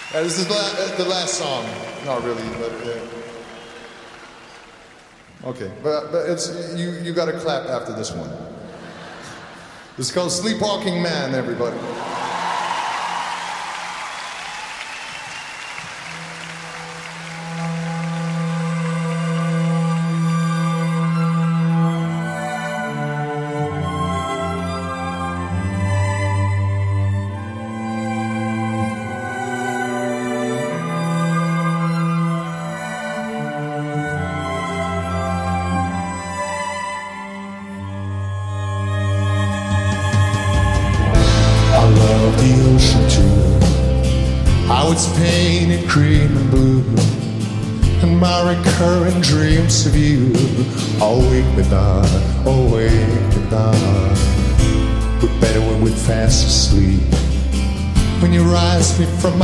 This is the last song. Not really, but okay. But it's you got to clap after this one. It's called Sleepwalking Man, everybody. The ocean too, how it's painted green and blue, and my recurring dreams of you. Oh, wake me down, oh, wake me down. We're better when we're fast asleep. When you rise me from my